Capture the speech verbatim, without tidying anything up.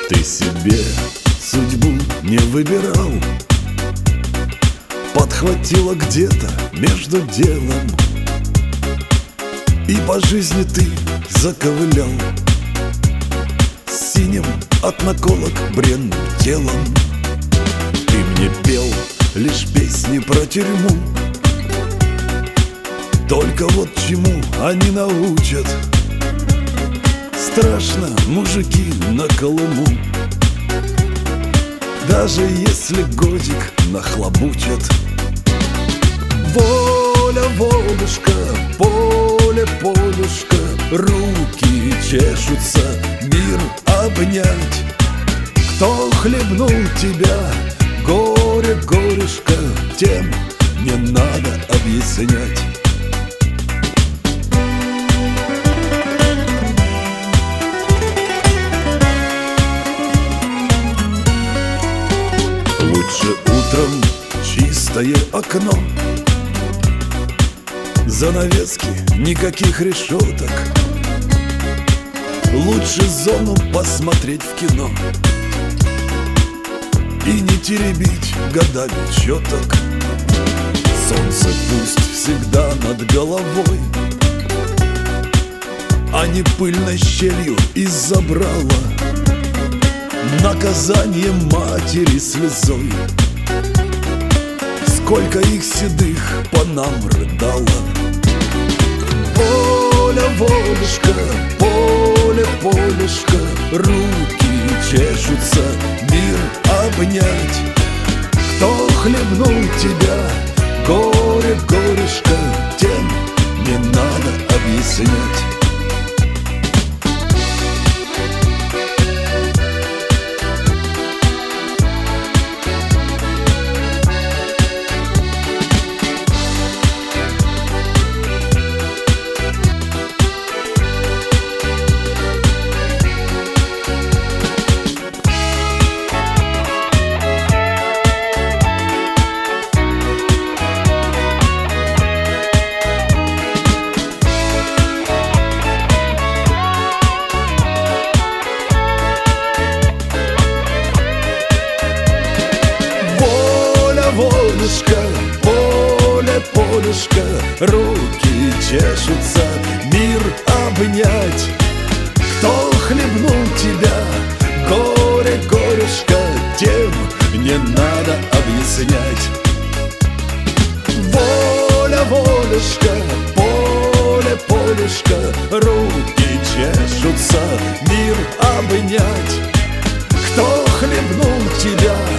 Ты себе судьбу не выбирал, подхватила где-то между делом, и по жизни ты заковылял синим от наколок бренным телом. Ты мне пел лишь песни про тюрьму, только вот чему они научат. Страшно мужики на Колыму, даже если годик нахлобучат. Воля, волюшка, поле, полюшка, руки чешутся мир обнять. Кто хлебнул тебя, горе, горюшка, тем не надо объяснять. Лучше утром чистое окно, занавески, никаких решеток. Лучше зону посмотреть в кино и не теребить годами четок. Солнце пусть всегда над головой, а не пыльной щелью из забрала наказание матери слезой. Сколько их седых по нам рыдало. Воля, волюшка, поле, полюшка, руки чешутся мир обнять. Кто хлебнул тебя, горе, горюшка, тем не надо объяснять. Волюшка, поле, полюшка, руки чешутся мир обнять. Кто хлебнул тебя, горе, горюшка, тем не надо объяснять. Воля, волюшка, поле, полюшка, руки чешутся мир обнять. Кто хлебнул тебя,